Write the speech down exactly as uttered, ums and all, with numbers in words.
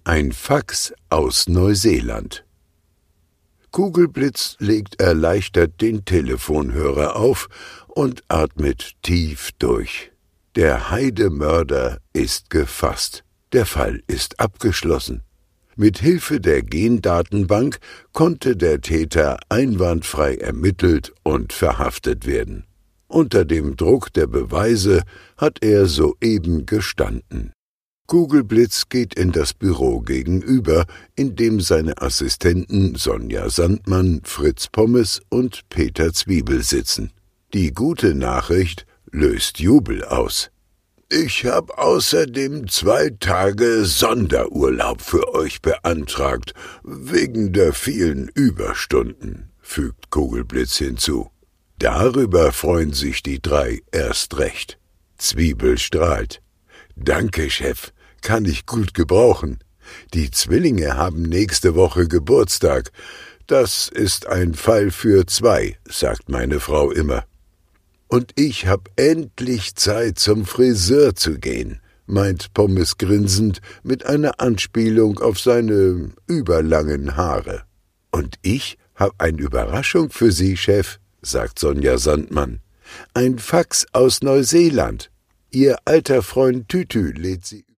Ein Fax aus Neuseeland. Kugelblitz legt erleichtert den Telefonhörer auf und atmet tief durch. Der Heidemörder ist gefasst. Der Fall ist abgeschlossen. Mit Hilfe der Gendatenbank konnte der Täter einwandfrei ermittelt und verhaftet werden. Unter dem Druck der Beweise hat er soeben gestanden. Kugelblitz geht in das Büro gegenüber, in dem seine Assistenten Sonja Sandmann, Fritz Pommes und Peter Zwiebel sitzen. Die gute Nachricht löst Jubel aus. »Ich habe außerdem zwei Tage Sonderurlaub für euch beantragt, wegen der vielen Überstunden«, fügt Kugelblitz hinzu. Darüber freuen sich die drei erst recht. Zwiebel strahlt. »Danke, Chef, kann ich gut gebrauchen. Die Zwillinge haben nächste Woche Geburtstag. Das ist ein Fall für zwei«, sagt meine Frau immer. »Und ich hab endlich Zeit, zum Friseur zu gehen«, meint Pommes grinsend mit einer Anspielung auf seine überlangen Haare. »Und ich hab eine Überraschung für Sie, Chef«, sagt Sonja Sandmann. »Ein Fax aus Neuseeland. Ihr alter Freund Tütü lädt Sie